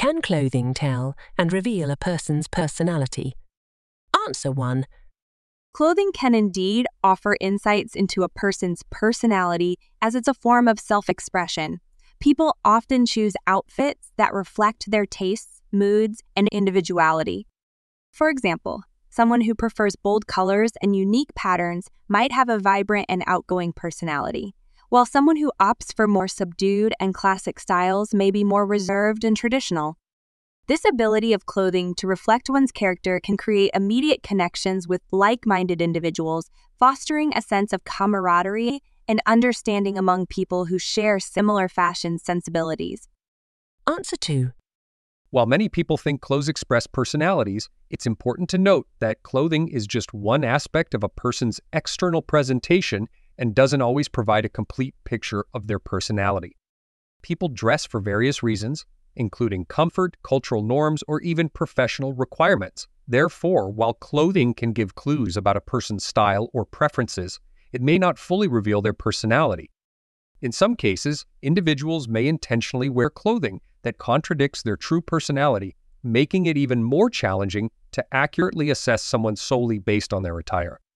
Can clothing tell and reveal a person's personality? Answer 1. Clothing can indeed offer insights into a person's personality as it's a form of self-expression. People often choose outfits that reflect their tastes, moods, and individuality. For example, someone who prefers bold colors and unique patterns might have a vibrant and outgoing personality, while someone who opts for more subdued and classic styles may be more reserved and traditional. This ability of clothing to reflect one's character can create immediate connections with like-minded individuals, fostering a sense of camaraderie and understanding among people who share similar fashion sensibilities. Answer 2. While many people think clothes express personalities, it's important to note that clothing is just one aspect of a person's external presentation and doesn't always provide a complete picture of their personality. People dress for various reasons, including comfort, cultural norms, or even professional requirements. Therefore, while clothing can give clues about a person's style or preferences, it may not fully reveal their personality. In some cases, individuals may intentionally wear clothing that contradicts their true personality, making it even more challenging to accurately assess someone solely based on their attire.